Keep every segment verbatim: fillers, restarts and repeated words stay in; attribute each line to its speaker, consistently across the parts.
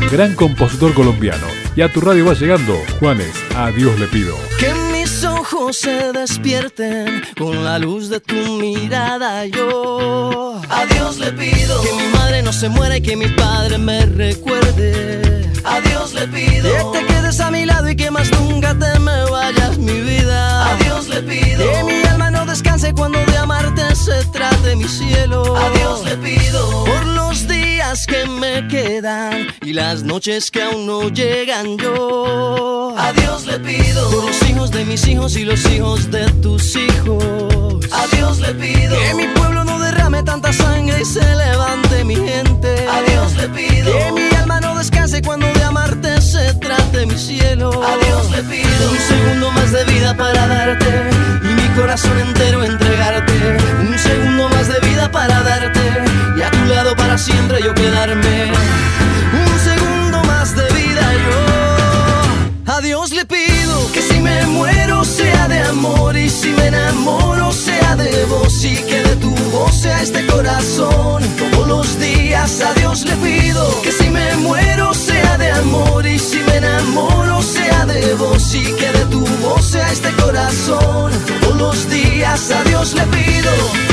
Speaker 1: gran compositor colombiano. Y a tu radio va llegando, Juanes, a Dios le pido.
Speaker 2: Que mis ojos se despierten con la luz de tu mirada, yo a Dios le pido. Que mi madre no se muera y que mi padre me recuerde, a Dios le pido. Que te quedes a mi lado y que más nunca te me vayas, mi vida, a Dios le pido. Que mi alma no descanse cuando de amarte se trate, mi cielo, a Dios le pido. Por los días que me quedan y las noches que aún no llegan, yo a Dios le pido. Por los hijos de mis hijos y los hijos de tus hijos, a Dios le pido. Que mi pueblo no derrame tanta sangre y se levante mi gente, a Dios le pido. Que mi alma no descanse cuando de amarte se trate, mi cielo, a Dios le pido. Un segundo más de vida para darte y mi corazón entero entregarte. Un segundo más de vida para darte y a tu lado para siempre yo quedarme. Un segundo más de vida yo a Dios le pido. Que si me muero sea de amor y si me enamoro sea de vos y que de tu voz sea este corazón. Todos los días a Dios le pido. Que si me muero sea de amor y si me enamoro sea de vos y que de tu voz sea este corazón. Todos los días a Dios le pido.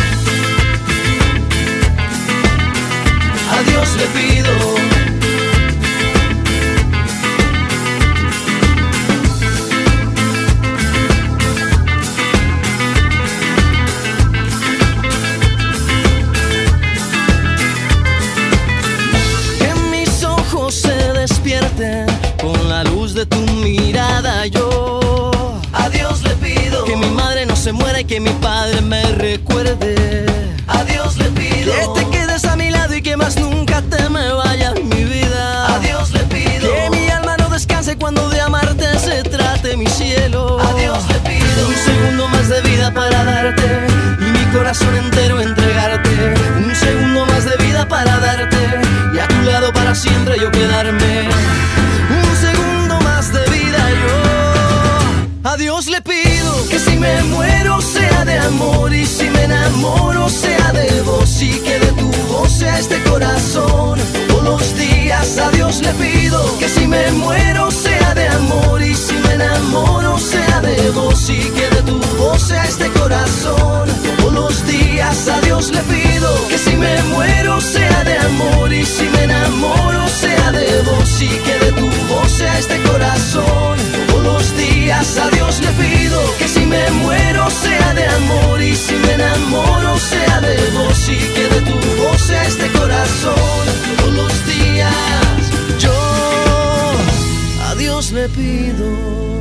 Speaker 2: A Dios le pido. Con la luz de tu mirada yo a Dios le pido. Que mi madre no se muera y que mi padre me recuerde, a Dios le pido. Que te quedes a mi lado y que más nunca te me vayas, mi vida, a Dios le pido. Que mi alma no descanse cuando de amarte se trate, mi cielo, a Dios le pido. Un segundo más de vida para darte y mi corazón entero entregarte. Un segundo más de vida para darte y a tu lado para siempre yo quedarme. Un segundo más de vida yo a Dios le pido. Que si me muero sea de amor y si me enamoro sea de vos y que de tu voz sea este corazón. Todos los días a Dios le pido. Que si me muero sea de amor y si me enamoro sea de vos y que de tu voz sea este corazón. Todos los días a Dios le pido. Que si me muero sea de amor y si me enamoro sea de vos y que de tu voz sea este corazón. Todos los días a Dios le pido. Que si me muero sea de amor y si me enamoro sea de vos y que de tu voz sea este corazón. Todos los días yo a Dios le pido.